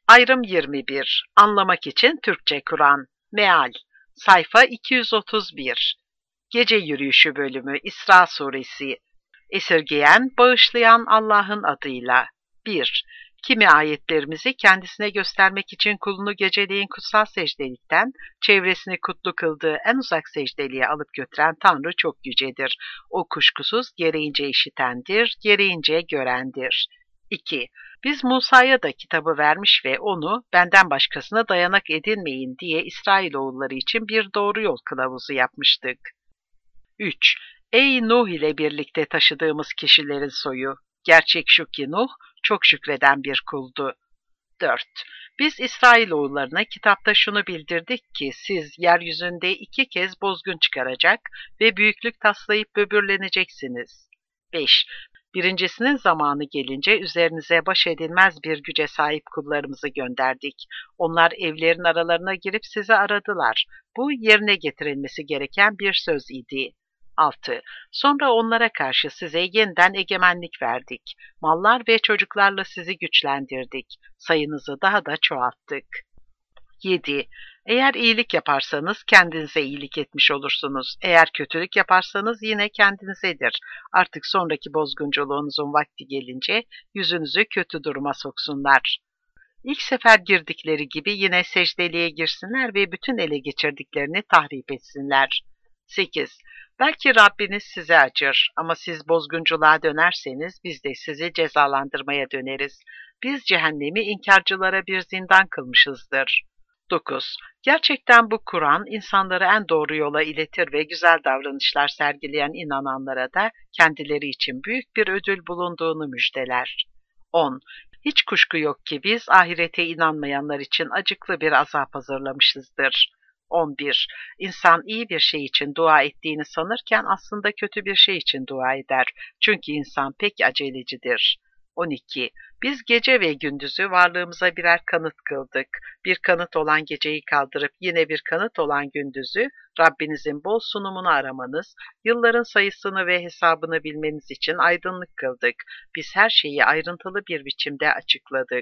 Ayrım 21. Anlamak için Türkçe Kur'an. Meal. Sayfa 231. Gece Yürüyüşü bölümü İsra Suresi. Esirgeyen, bağışlayan Allah'ın adıyla. 1. Kimi ayetlerimizi kendisine göstermek için kulunu geceleyin kutsal secdelikten, çevresini kutlu kıldığı en uzak secdeliğe alıp götüren Tanrı çok yücedir. O kuşkusuz gereğince işitendir, gereğince görendir. 2. Biz Musa'ya da kitabı vermiş ve onu benden başkasına dayanak edinmeyin diye İsrailoğulları için bir doğru yol kılavuzu yapmıştık. 3. Ey Nuh ile birlikte taşıdığımız kişilerin soyu! Gerçek şu ki Nuh çok şükreden bir kuldu. 4. Biz İsrailoğullarına kitapta şunu bildirdik ki siz yeryüzünde 2 kez bozgun çıkaracak ve büyüklük taslayıp böbürleneceksiniz. 5. Birincisinin zamanı gelince üzerinize baş edilmez bir güce sahip kullarımızı gönderdik. Onlar evlerin aralarına girip sizi aradılar. Bu yerine getirilmesi gereken bir söz idi. 6. Sonra onlara karşı size yeniden egemenlik verdik. Mallar ve çocuklarla sizi güçlendirdik. Sayınızı daha da çoğalttık. 7. Eğer iyilik yaparsanız kendinize iyilik etmiş olursunuz. Eğer kötülük yaparsanız yine kendinizedir. Artık sonraki bozgunculuğunuzun vakti gelince yüzünüzü kötü duruma soksunlar. İlk sefer girdikleri gibi yine secdeliğe girsinler ve bütün ele geçirdiklerini tahrip etsinler. 8. Belki Rabbiniz size acır ama siz bozgunculuğa dönerseniz biz de sizi cezalandırmaya döneriz. Biz cehennemi inkarcılara bir zindan kılmışızdır. 9. Gerçekten bu Kur'an insanları en doğru yola iletir ve güzel davranışlar sergileyen inananlara da kendileri için büyük bir ödül bulunduğunu müjdeler. 10. Hiç kuşku yok ki biz ahirete inanmayanlar için acıklı bir azap hazırlamışızdır. 11. İnsan iyi bir şey için dua ettiğini sanırken aslında kötü bir şey için dua eder. Çünkü insan pek acelecidir. 12. Biz gece ve gündüzü varlığımıza birer kanıt kıldık. Bir kanıt olan geceyi kaldırıp yine bir kanıt olan gündüzü Rabbinizin bol sunumunu aramanız, yılların sayısını ve hesabını bilmeniz için aydınlık kıldık. Biz her şeyi ayrıntılı bir biçimde açıkladık.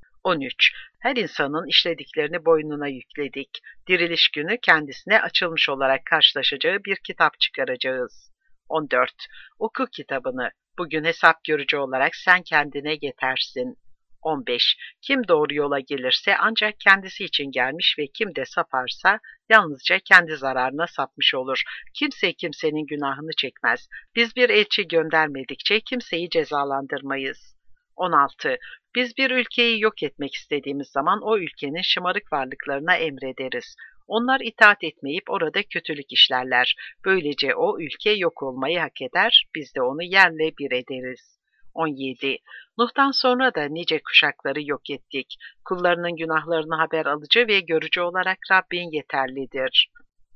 13. Her insanın işlediklerini boynuna yükledik. Diriliş günü kendisine açılmış olarak karşılaşacağı bir kitap çıkaracağız. 14. Oku kitabını. Bugün hesap görücü olarak sen kendine yetersin. 15. Kim doğru yola gelirse ancak kendisi için gelmiş ve kim de saparsa yalnızca kendi zararına sapmış olur. Kimse kimsenin günahını çekmez. Biz bir elçi göndermedikçe kimseyi cezalandırmayız. 16. Biz bir ülkeyi yok etmek istediğimiz zaman o ülkenin şımarık varlıklarına emrederiz. Onlar itaat etmeyip orada kötülük işlerler. Böylece o ülke yok olmayı hak eder, biz de onu yerle bir ederiz. 17. Nuh'tan sonra da nice kuşakları yok ettik. Kullarının günahlarını haber alıcı ve görücü olarak Rabbin yeterlidir.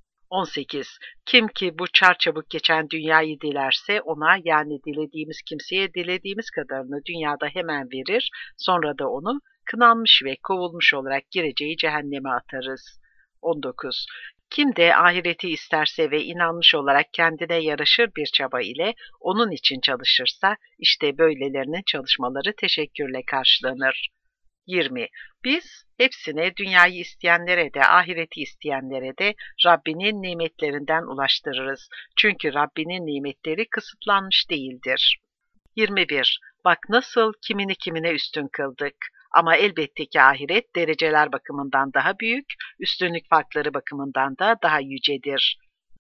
18. Kim ki bu çarçabuk geçen dünyayı dilerse ona yani dilediğimiz kimseye dilediğimiz kadarını dünyada hemen verir, sonra da onu kınanmış ve kovulmuş olarak gireceği cehenneme atarız. 19. Kim de ahireti isterse ve inanmış olarak kendine yaraşır bir çaba ile onun için çalışırsa, işte böylelerinin çalışmaları teşekkürle karşılanır. 20. Biz hepsine dünyayı isteyenlere de ahireti isteyenlere de Rabbinin nimetlerinden ulaştırırız. Çünkü Rabbinin nimetleri kısıtlanmış değildir. 21. Bak nasıl kimini kimine üstün kıldık. Ama elbette ki ahiret dereceler bakımından daha büyük, üstünlük farkları bakımından da daha yücedir.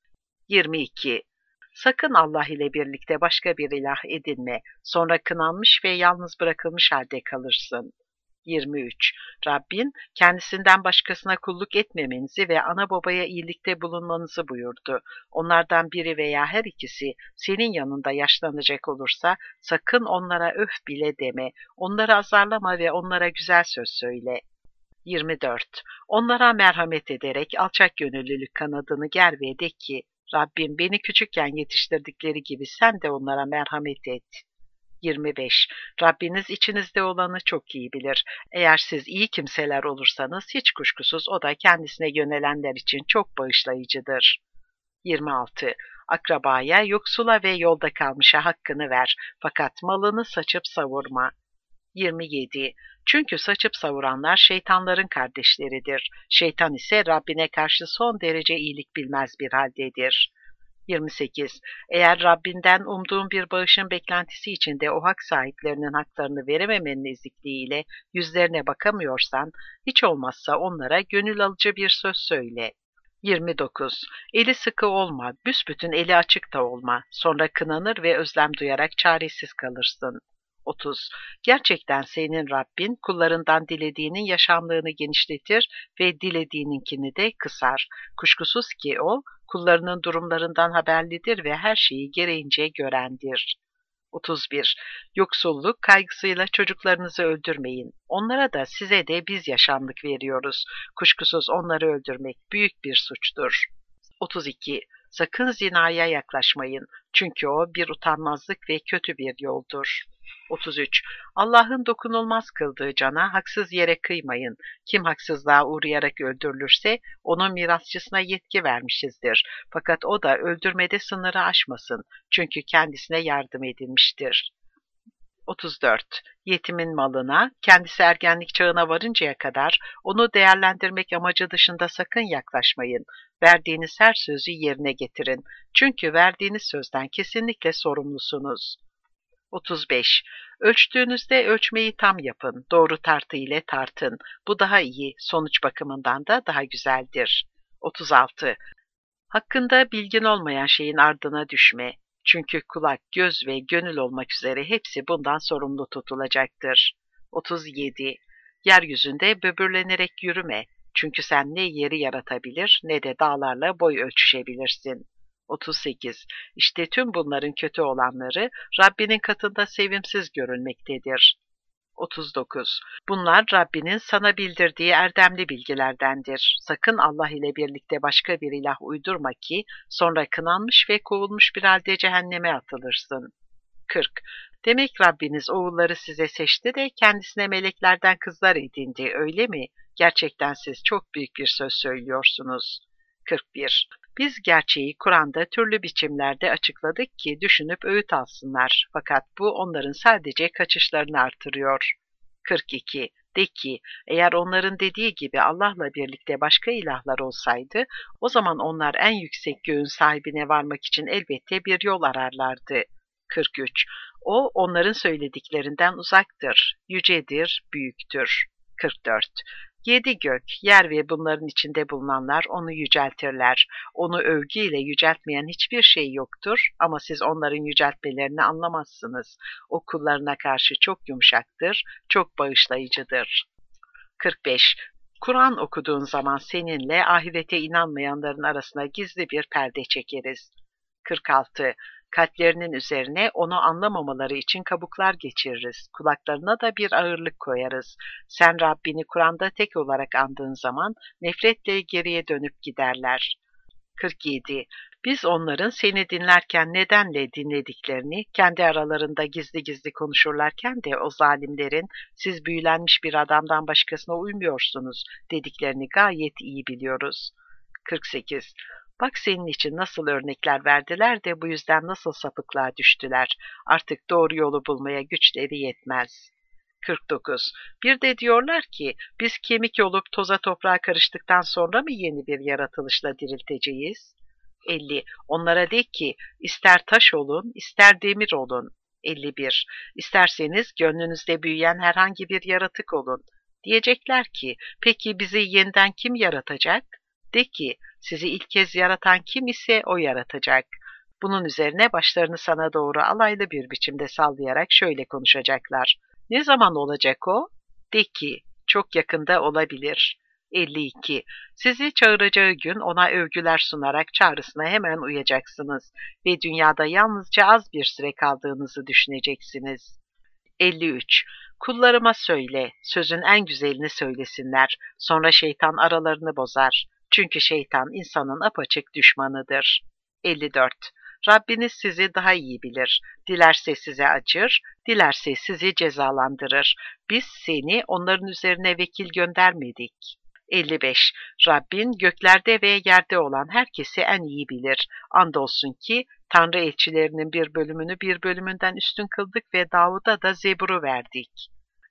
22. Sakın Allah ile birlikte başka bir ilah edinme, sonra kınanmış ve yalnız bırakılmış halde kalırsın. 23. Rabbin kendisinden başkasına kulluk etmemenizi ve ana babaya iyilikte bulunmanızı buyurdu. Onlardan biri veya her ikisi senin yanında yaşlanacak olursa sakın onlara öf bile deme, onları azarlama ve onlara güzel söz söyle. 24. Onlara merhamet ederek alçak gönüllülük kanadını ger ve de ki, Rabbim beni küçükken yetiştirdikleri gibi sen de onlara merhamet et. 25. Rabbiniz içinizde olanı çok iyi bilir. Eğer siz iyi kimseler olursanız hiç kuşkusuz o da kendisine yönelenler için çok bağışlayıcıdır. 26. Akrabaya, yoksula ve yolda kalmışa hakkını ver. Fakat malını saçıp savurma. 27. Çünkü saçıp savuranlar şeytanların kardeşleridir. Şeytan ise Rabbine karşı son derece iyilik bilmez bir haldedir. 28. Eğer Rabbinden umduğun bir bağışın beklentisi içinde o hak sahiplerinin haklarını verememenin ezikliğiyle yüzlerine bakamıyorsan, hiç olmazsa onlara gönül alıcı bir söz söyle. 29. Eli sıkı olma, büsbütün eli açık da olma. Sonra kınanır ve özlem duyarak çaresiz kalırsın. 30. Gerçekten senin Rabbin kullarından dilediğinin yaşamlığını genişletir ve dilediğininkini de kısar. Kuşkusuz ki o, kullarının durumlarından haberlidir ve her şeyi gereğince görendir. 31. Yoksulluk kaygısıyla çocuklarınızı öldürmeyin. Onlara da size de biz yaşamlık veriyoruz. Kuşkusuz onları öldürmek büyük bir suçtur. 32. Sakın zinaya yaklaşmayın. Çünkü o bir utanmazlık ve kötü bir yoldur. 33. Allah'ın dokunulmaz kıldığı cana haksız yere kıymayın. Kim haksızlığa uğrayarak öldürülürse onun mirasçısına yetki vermişizdir. Fakat o da öldürmede sınırı aşmasın. Çünkü kendisine yardım edilmiştir. 34. Yetimin malına, kendisi ergenlik çağına varıncaya kadar onu değerlendirmek amacı dışında sakın yaklaşmayın. Verdiğiniz her sözü yerine getirin. Çünkü verdiğiniz sözden kesinlikle sorumlusunuz. 35. Ölçtüğünüzde ölçmeyi tam yapın. Doğru tartı ile tartın. Bu daha iyi, sonuç bakımından da daha güzeldir. 36. Hakkında bilgin olmayan şeyin ardına düşme. Çünkü kulak, göz ve gönül olmak üzere hepsi bundan sorumlu tutulacaktır. 37. Yeryüzünde böbürlenerek yürüme. Çünkü sen ne yeri yaratabilir ne de dağlarla boy ölçüşebilirsin. 38. İşte tüm bunların kötü olanları Rabbinin katında sevimsiz görülmektedir. 39. Bunlar Rabbinin sana bildirdiği erdemli bilgilerdendir. Sakın Allah ile birlikte başka bir ilah uydurma ki sonra kınanmış ve kovulmuş bir halde cehenneme atılırsın. 40. Demek Rabbiniz oğulları size seçti de kendisine meleklerden kızlar edindi, öyle mi? Gerçekten siz çok büyük bir söz söylüyorsunuz. 41. Biz gerçeği Kur'an'da türlü biçimlerde açıkladık ki düşünüp öğüt alsınlar. Fakat bu onların sadece kaçışlarını artırıyor. 42. De ki, eğer onların dediği gibi Allah'la birlikte başka ilahlar olsaydı, o zaman onlar en yüksek göğün sahibine varmak için elbette bir yol ararlardı. 43. O, onların söylediklerinden uzaktır, yücedir, büyüktür. 44. Yedi gök, yer ve bunların içinde bulunanlar onu yüceltirler. Onu övgüyle yüceltmeyen hiçbir şey yoktur ama siz onların yüceltmelerini anlamazsınız. O kullarına karşı çok yumuşaktır, çok bağışlayıcıdır. 45. Kur'an okuduğun zaman seninle ahirete inanmayanların arasına gizli bir perde çekeriz. 46. Kalplerinin üzerine onu anlamamaları için kabuklar geçiririz. Kulaklarına da bir ağırlık koyarız. Sen Rabbini Kur'an'da tek olarak andığın zaman nefretle geriye dönüp giderler. 47. Biz onların seni dinlerken nedenle dinlediklerini, kendi aralarında gizli gizli konuşurlarken de o zalimlerin siz büyülenmiş bir adamdan başkasına uymuyorsunuz dediklerini gayet iyi biliyoruz. 48. Bak senin için nasıl örnekler verdiler de bu yüzden nasıl sapıklığa düştüler. Artık doğru yolu bulmaya güçleri yetmez. 49. Bir de diyorlar ki biz kemik olup toza toprağa karıştıktan sonra mı yeni bir yaratılışla dirilteceğiz? 50. Onlara de ki ister taş olun ister demir olun. 51. İsterseniz gönlünüzde büyüyen herhangi bir yaratık olun. Diyecekler ki peki bizi yeniden kim yaratacak? De ki sizi ilk kez yaratan kim ise o yaratacak. Bunun üzerine başlarını sana doğru alaylı bir biçimde sallayarak şöyle konuşacaklar. Ne zaman olacak o? De ki, çok yakında olabilir. 52. Sizi çağıracağı gün ona övgüler sunarak çağrısına hemen uyacaksınız ve dünyada yalnızca az bir süre kaldığınızı düşüneceksiniz. 53. Kullarıma söyle, sözün en güzelini söylesinler, sonra şeytan aralarını bozar. Çünkü şeytan insanın apaçık düşmanıdır. 54. Rabbiniz sizi daha iyi bilir. Dilerse size acır, dilerse sizi cezalandırır. Biz seni onların üzerine vekil göndermedik. 55. Rabbin göklerde ve yerde olan herkesi en iyi bilir. Andolsun ki Tanrı elçilerinin bir bölümünü bir bölümünden üstün kıldık ve Davud'a da Zebur'u verdik.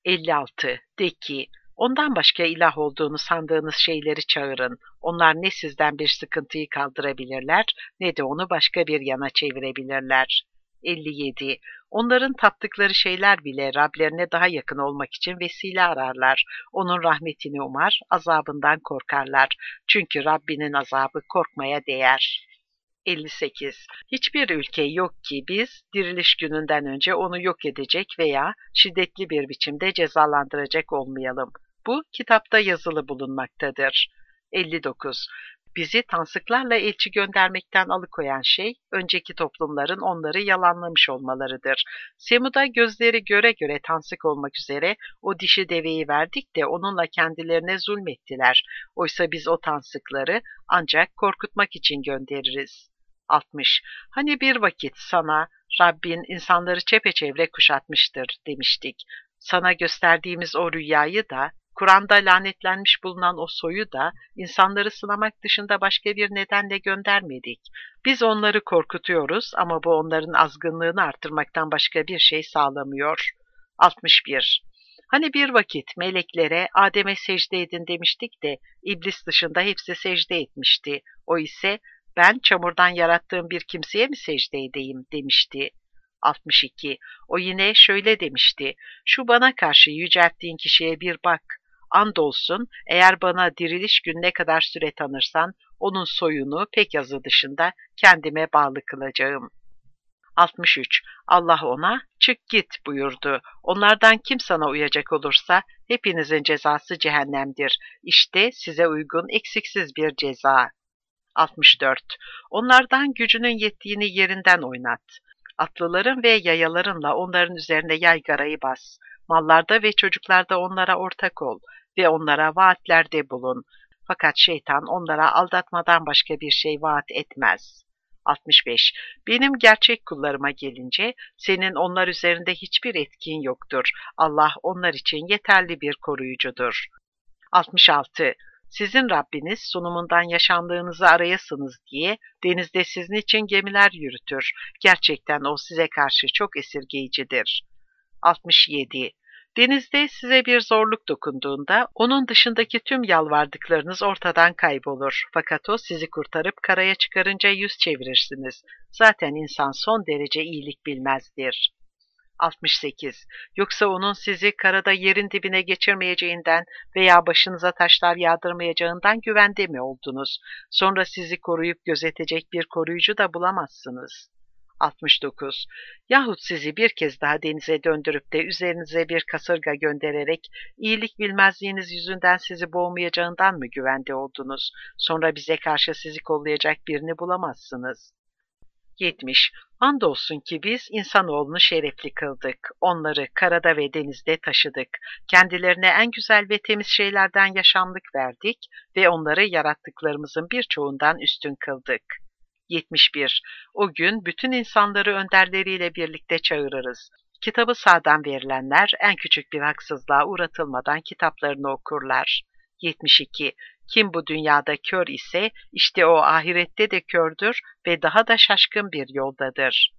56. De ki, ondan başka ilah olduğunu sandığınız şeyleri çağırın. Onlar ne sizden bir sıkıntıyı kaldırabilirler, ne de onu başka bir yana çevirebilirler. 57. Onların taptıkları şeyler bile Rablerine daha yakın olmak için vesile ararlar. Onun rahmetini umar, azabından korkarlar. Çünkü Rabbinin azabı korkmaya değer. 58. Hiçbir ülke yok ki biz diriliş gününden önce onu yok edecek veya şiddetli bir biçimde cezalandıracak olmayalım. Bu kitapta yazılı bulunmaktadır. 59. Bizi tansıklarla elçi göndermekten alıkoyan şey, önceki toplumların onları yalanlamış olmalarıdır. Semud'a gözleri göre göre tansık olmak üzere o dişi deveyi verdik de onunla kendilerine zulmettiler. Oysa biz o tansıkları ancak korkutmak için göndeririz. 60. Hani bir vakit sana Rabbin insanları çepeçevre kuşatmıştır demiştik. Sana gösterdiğimiz o rüyayı da, Kur'an'da lanetlenmiş bulunan o soyu da insanları sınamak dışında başka bir nedenle göndermedik. Biz onları korkutuyoruz ama bu onların azgınlığını artırmaktan başka bir şey sağlamıyor. 61. Hani bir vakit meleklere Adem'e secde edin demiştik de iblis dışında hepsi secde etmişti. O ise ben çamurdan yarattığım bir kimseye mi secde edeyim demişti. 62. O yine şöyle demişti. Şu bana karşı yücelttiğin kişiye bir bak. Andolsun eğer bana diriliş gününe kadar süre tanırsan onun soyunu pek azı dışında kendime bağlı kılacağım. 63. Allah ona çık git buyurdu. Onlardan kim sana uyacak olursa hepinizin cezası cehennemdir. İşte size uygun eksiksiz bir ceza. 64. Onlardan gücünün yettiğini yerinden oynat. Atlıların ve yayalarınla onların üzerine yaygarayı bas. Mallarda ve çocuklarda onlara ortak ol ve onlara vaatlerde bulun. Fakat şeytan onlara aldatmadan başka bir şey vaat etmez. 65. Benim gerçek kullarıma gelince senin onlar üzerinde hiçbir etkin yoktur. Allah onlar için yeterli bir koruyucudur. 66. Sizin Rabbiniz sunumundan yaşamlığınızı arayasınız diye denizde sizin için gemiler yürütür. Gerçekten o size karşı çok esirgeyicidir. 67. Denizde size bir zorluk dokunduğunda onun dışındaki tüm yalvardıklarınız ortadan kaybolur. Fakat o sizi kurtarıp karaya çıkarınca yüz çevirirsiniz. Zaten insan son derece iyilik bilmezdir. 68. Yoksa onun sizi karada yerin dibine geçirmeyeceğinden veya başınıza taşlar yağdırmayacağından güvende mi oldunuz? Sonra sizi koruyup gözetecek bir koruyucu da bulamazsınız. 69. Yahut sizi bir kez daha denize döndürüp de üzerinize bir kasırga göndererek iyilik bilmezliğiniz yüzünden sizi boğmayacağından mı güvende oldunuz? Sonra bize karşı sizi kollayacak birini bulamazsınız. 70. Andolsun ki biz insanoğlunu şerefli kıldık. Onları karada ve denizde taşıdık. Kendilerine en güzel ve temiz şeylerden yaşamlık verdik ve onları yarattıklarımızın birçoğundan üstün kıldık. 71. O gün bütün insanları önderleriyle birlikte çağırırız. Kitabı sağdan verilenler en küçük bir haksızlığa uğratılmadan kitaplarını okurlar. 72. Kim bu dünyada kör ise işte o ahirette de kördür ve daha da şaşkın bir yoldadır.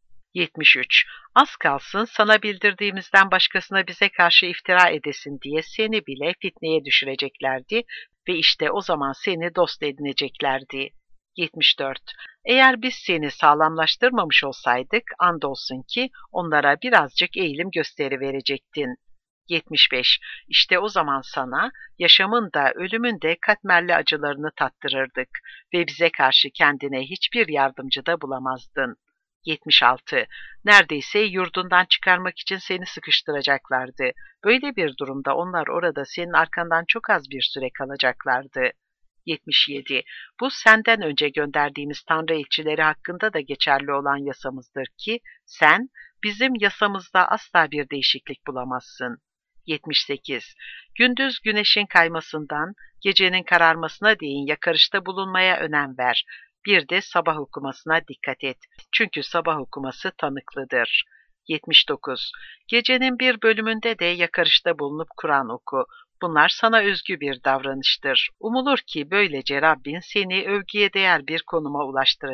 73. Az kalsın sana bildirdiğimizden başkasına bize karşı iftira edesin diye seni bile fitneye düşüreceklerdi ve işte o zaman seni dost edineceklerdi. 74. Eğer biz seni sağlamlaştırmamış olsaydık andolsun ki onlara birazcık eğilim gösteriverecektin. 75. İşte o zaman sana yaşamın da ölümün de katmerli acılarını tattırırdık ve bize karşı kendine hiçbir yardımcı da bulamazdın. 76. Neredeyse yurdundan çıkarmak için seni sıkıştıracaklardı. Böyle bir durumda onlar orada senin arkandan çok az bir süre kalacaklardı. 77. Bu senden önce gönderdiğimiz Tanrı elçileri hakkında da geçerli olan yasamızdır ki sen bizim yasamızda asla bir değişiklik bulamazsın. 78. Gündüz güneşin kaymasından gecenin kararmasına değin yakarışta bulunmaya önem ver. Bir de sabah okumasına dikkat et. Çünkü sabah okuması tanıklıdır. 79. Gecenin bir bölümünde de yakarışta bulunup Kur'an oku. Bunlar sana özgü bir davranıştır. Umulur ki böylece Rabbin seni övgüye değer bir konuma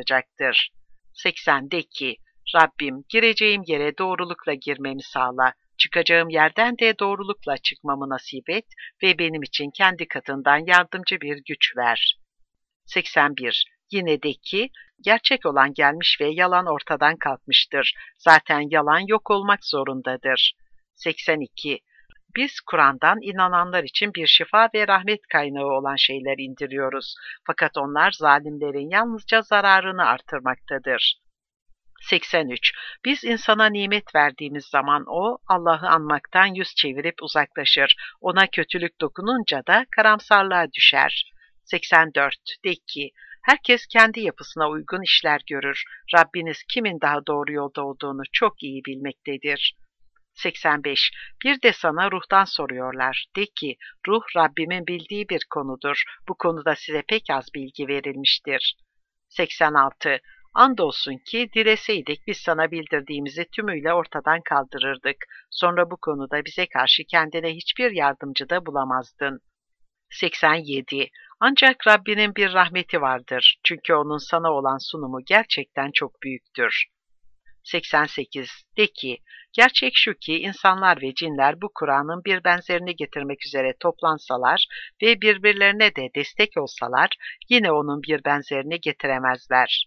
ulaştıracaktır. 80. De ki, Rabbim gireceğim yere doğrulukla girmemi sağla. Çıkacağım yerden de doğrulukla çıkmamı nasip et ve benim için kendi katından yardımcı bir güç ver. 81. Yine de ki, gerçek olan gelmiş ve yalan ortadan kalkmıştır. Zaten yalan yok olmak zorundadır. 82. Biz Kur'an'dan inananlar için bir şifa ve rahmet kaynağı olan şeyler indiriyoruz. Fakat onlar zalimlerin yalnızca zararını artırmaktadır. 83. Biz insana nimet verdiğimiz zaman o, Allah'ı anmaktan yüz çevirip uzaklaşır. Ona kötülük dokununca da karamsarlığa düşer. 84. De ki, herkes kendi yapısına uygun işler görür. Rabbiniz kimin daha doğru yolda olduğunu çok iyi bilmektedir. 85. Bir de sana ruhtan soruyorlar. De ki, ruh Rabbimin bildiği bir konudur. Bu konuda size pek az bilgi verilmiştir. 86. Andolsun ki dileseydik biz sana bildirdiğimizi tümüyle ortadan kaldırırdık. Sonra bu konuda bize karşı kendine hiçbir yardımcı da bulamazdın. 87. Ancak Rabbinin bir rahmeti vardır. Çünkü onun sana olan sunumu gerçekten çok büyüktür. 88. De ki, gerçek şu ki insanlar ve cinler bu Kur'an'ın bir benzerini getirmek üzere toplansalar ve birbirlerine de destek olsalar yine onun bir benzerini getiremezler.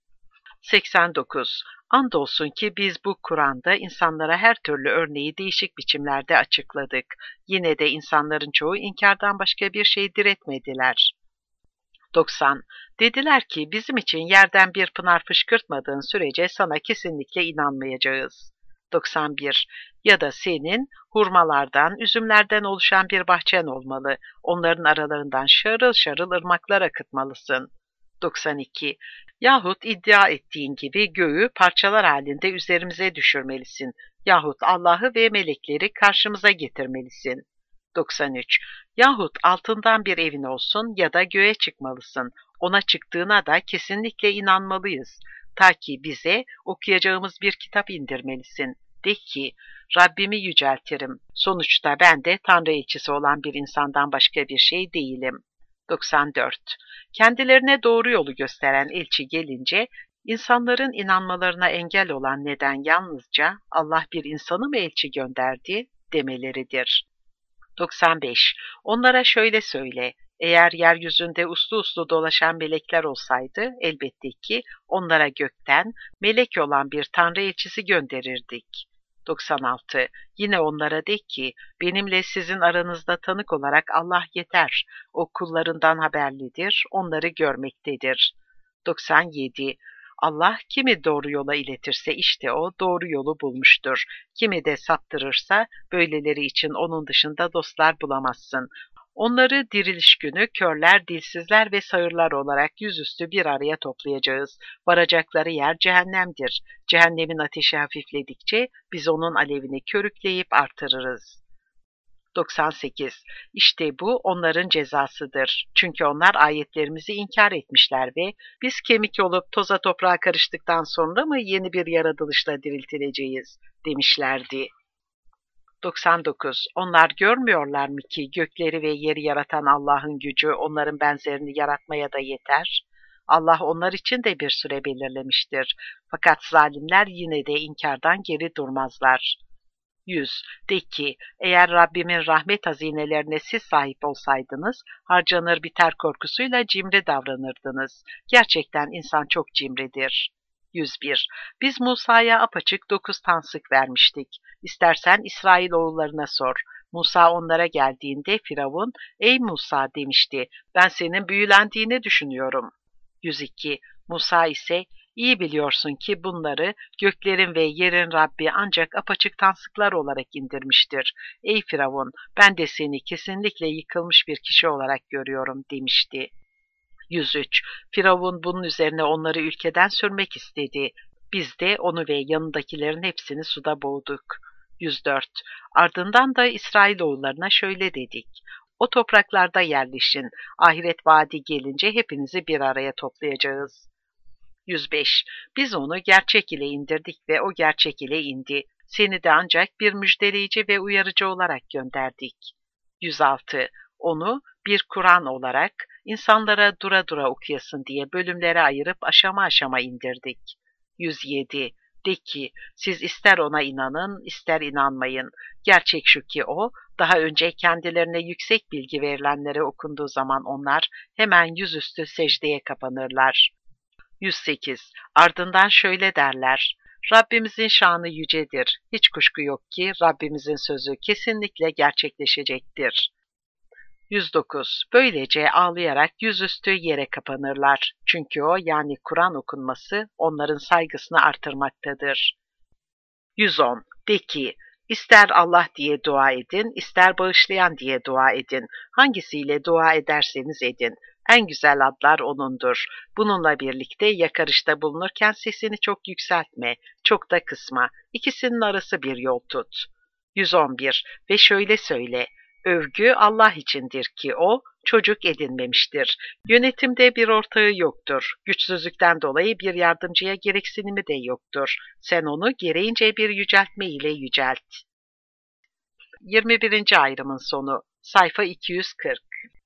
89. Andolsun ki biz bu Kur'an'da insanlara her türlü örneği değişik biçimlerde açıkladık. Yine de insanların çoğu inkardan başka bir şey diretmediler. 90. Dediler ki bizim için yerden bir pınar fışkırtmadığın sürece sana kesinlikle inanmayacağız. 91. Ya da senin hurmalardan, üzümlerden oluşan bir bahçen olmalı. Onların aralarından şarıl şarıl ırmaklar akıtmalısın. 92. Yahut iddia ettiğin gibi göğü parçalar halinde üzerimize düşürmelisin. Yahut Allah'ı ve melekleri karşımıza getirmelisin. 93. Yahut altından bir evin olsun ya da göğe çıkmalısın. Ona çıktığına da kesinlikle inanmalıyız. Ta ki bize okuyacağımız bir kitap indirmelisin. De ki, Rabbimi yüceltirim. Sonuçta ben de Tanrı elçisi olan bir insandan başka bir şey değilim. 94. Kendilerine doğru yolu gösteren elçi gelince, insanların inanmalarına engel olan neden yalnızca Allah bir insanı mı elçi gönderdi demeleridir. 95. Onlara şöyle söyle, eğer yeryüzünde uslu uslu dolaşan melekler olsaydı, elbette ki onlara gökten melek olan bir Tanrı elçisi gönderirdik. 96. Yine onlara de ki, benimle sizin aranızda tanık olarak Allah yeter. O kullarından haberlidir, onları görmektedir. 97. Allah kimi doğru yola iletirse işte o doğru yolu bulmuştur. Kimi de saptırırsa böyleleri için onun dışında dostlar bulamazsın. Onları diriliş günü körler, dilsizler ve sağırlar olarak yüzüstü bir araya toplayacağız. Varacakları yer cehennemdir. Cehennemin ateşi hafifledikçe biz onun alevini körükleyip artırırız. 98. İşte bu onların cezasıdır. Çünkü onlar ayetlerimizi inkar etmişler ve biz kemik olup toza toprağa karıştıktan sonra mı yeni bir yaratılışla diriltileceğiz demişlerdi. 99. Onlar görmüyorlar mı ki gökleri ve yeri yaratan Allah'ın gücü onların benzerini yaratmaya da yeter? Allah onlar için de bir süre belirlemiştir. Fakat zalimler yine de inkardan geri durmazlar. 100. De ki, eğer Rabbimin rahmet hazinelerine siz sahip olsaydınız, harcanır biter korkusuyla cimri davranırdınız. Gerçekten insan çok cimridir. 101. Biz Musa'ya apaçık 9 tansık vermiştik. İstersen İsrailoğullarına sor. Musa onlara geldiğinde Firavun, ey Musa demişti, ben senin büyülendiğini düşünüyorum. 102. Musa ise, İyi biliyorsun ki bunları göklerin ve yerin Rabbi ancak apaçık tansıklar olarak indirmiştir. Ey Firavun, ben de seni kesinlikle yıkılmış bir kişi olarak görüyorum demişti. 103. Firavun bunun üzerine onları ülkeden sürmek istedi. Biz de onu ve yanındakilerin hepsini suda boğduk. 104. Ardından da İsrailoğullarına şöyle dedik. O topraklarda yerleşin. Ahiret vaadi gelince hepinizi bir araya toplayacağız. 105. Biz onu gerçek ile indirdik ve o gerçek ile indi. Seni de ancak bir müjdeleyici ve uyarıcı olarak gönderdik. 106. Onu bir Kur'an olarak insanlara dura dura okuyasın diye bölümlere ayırıp aşama aşama indirdik. 107. De ki, siz ister ona inanın, ister inanmayın. Gerçek şu ki o, daha önce kendilerine yüksek bilgi verilenlere okunduğu zaman onlar hemen yüzüstü secdeye kapanırlar. 108. Ardından şöyle derler: Rabbimizin şanı yücedir. Hiç kuşku yok ki Rabbimizin sözü kesinlikle gerçekleşecektir. 109. Böylece ağlayarak yüzüstü yere kapanırlar. Çünkü o, yani Kur'an okunması onların saygısını artırmaktadır. 110. De ki, ister Allah diye dua edin, ister bağışlayan diye dua edin. Hangisiyle dua ederseniz edin. En güzel adlar O'nundur. Bununla birlikte yakarışta bulunurken sesini çok yükseltme, çok da kısma. İkisinin arası bir yol tut. 111. Ve şöyle söyle: Övgü Allah içindir ki o çocuk edinmemiştir. Yönetimde bir ortağı yoktur. Güçsüzlükten dolayı bir yardımcıya gereksinimi de yoktur. Sen onu gereğince bir yüceltme ile yücelt. 21. ayrımın sonu. Sayfa 240.